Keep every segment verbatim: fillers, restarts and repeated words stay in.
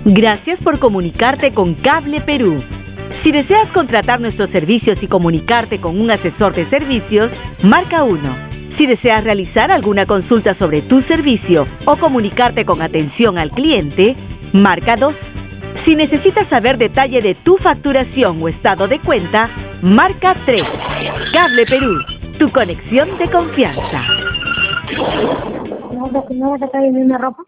Gracias por comunicarte con Cable Perú. Si deseas contratar nuestros servicios y comunicarte con un asesor de servicios, marca uno. Si deseas realizar alguna consulta sobre tu servicio o comunicarte con atención al cliente, marca dos. Si necesitas saber detalle de tu facturación o estado de cuenta, marca tres. Cable Perú, tu conexión de confianza. ¿No vas a sacar mi ropa?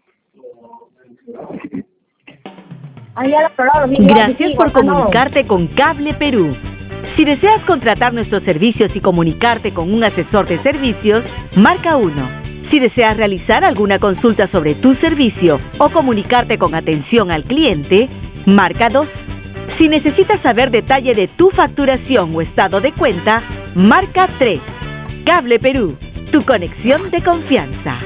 Gracias por comunicarte con Cable Perú. Si deseas contratar nuestros servicios y comunicarte con un asesor de servicios, marca uno. Si deseas realizar alguna consulta sobre tu servicio o comunicarte con atención al cliente, marca dos. Si necesitas saber detalle de tu facturación o estado de cuenta, marca tres. Cable Perú, tu conexión de confianza.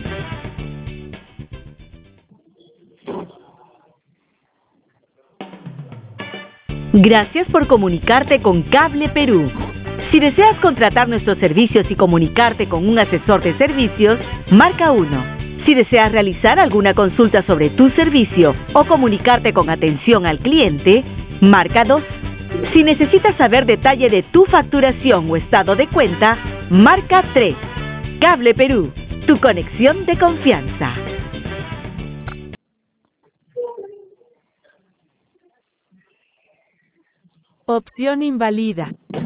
Gracias por comunicarte con Cable Perú. Si deseas contratar nuestros servicios y comunicarte con un asesor de servicios, marca uno. Si deseas realizar alguna consulta sobre tu servicio o comunicarte con atención al cliente, marca dos. Si necesitas saber detalle de tu facturación o estado de cuenta, marca tres. Cable Perú, tu conexión de confianza. Opción invalida.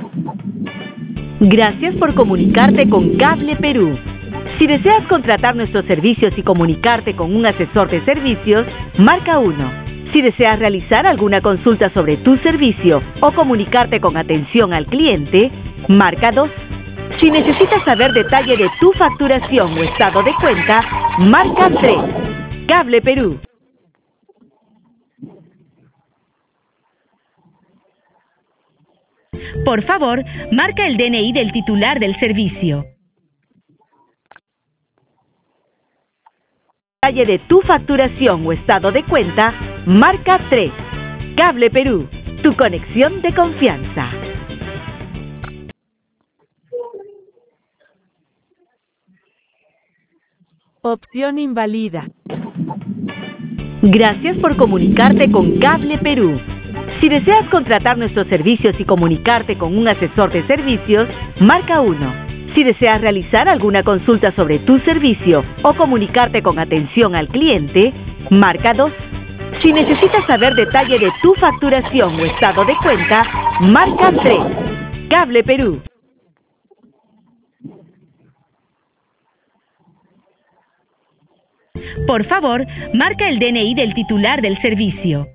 Gracias por comunicarte con Cable Perú. Si deseas contratar nuestros servicios y comunicarte con un asesor de servicios, marca uno. Si deseas realizar alguna consulta sobre tu servicio o comunicarte con atención al cliente, marca dos. Si necesitas saber detalle de tu facturación o estado de cuenta, marca tres. Cable Perú. Por favor, marca el D N I del titular del servicio. Detalle de tu facturación o estado de cuenta, marca tres. Cable Perú, tu conexión de confianza. Opción invalida. Gracias por comunicarte con Cable Perú. Si deseas contratar nuestros servicios y comunicarte con un asesor de servicios, marca uno. Si deseas realizar alguna consulta sobre tu servicio o comunicarte con atención al cliente, marca dos. Si necesitas saber detalle de tu facturación o estado de cuenta, marca tres. Cable Perú. Por favor, marca el D N I del titular del servicio.